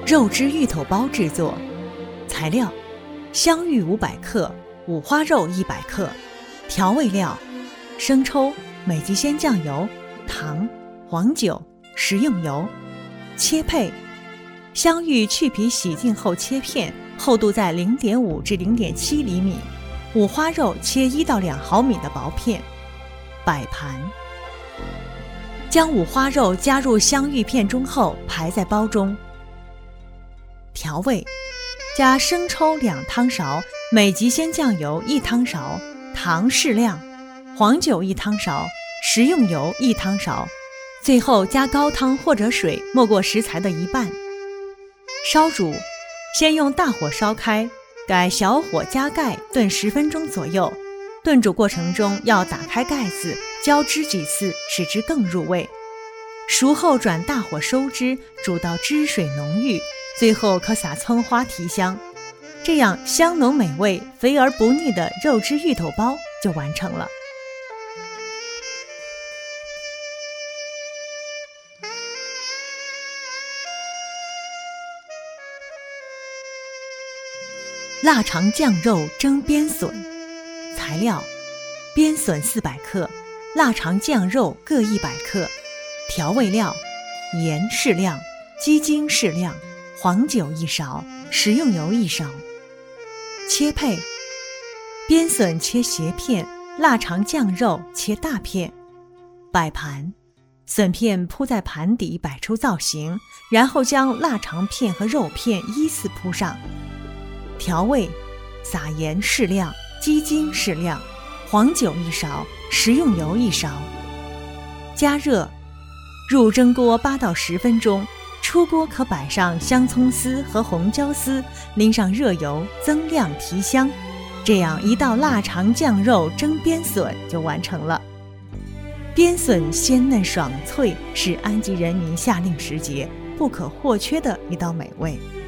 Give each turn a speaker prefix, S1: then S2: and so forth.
S1: 肉汁芋头包制作。材料：香芋500克，五花肉100克。调味料：生抽、美极鲜酱油、糖、黄酒、食用油。切配：香芋去皮洗净后切片，厚度在 0.5 至 0.7 厘米。五花肉切1到2毫米的薄片。摆盘：将五花肉加入香芋片中后排在包中。调味：加生抽2汤勺，美极鲜酱油1汤勺，糖适量，黄酒1汤勺，食用油1汤勺。最后加高汤或者水没过食材的一半。烧煮：先用大火烧开，改小火加盖炖10分钟左右。炖煮过程中要打开盖子，浇汁几次，使之更入味。熟后转大火收汁，煮到汁水浓郁，最后可撒葱花提香。这样香浓美味、肥而不腻的肉汁芋头包就完成了。腊肠酱肉蒸边笋。材料：边笋400克，腊肠酱肉各100克。调味料：盐适量，鸡精适量，黄酒1勺，食用油1勺。切配：边笋切斜片，腊肠酱肉切大片。摆盘：笋片铺在盘底摆出造型，然后将腊肠片和肉片依次铺上。调味：撒盐适量，鸡精适量，黄酒1勺，食用油1勺。加热，入蒸锅8到10分钟。出锅可摆上香葱丝和红椒丝，淋上热油，增亮提香。这样一道腊肠酱肉蒸边笋就完成了。边笋鲜嫩爽脆，是安吉人民夏令时节不可或缺的一道美味。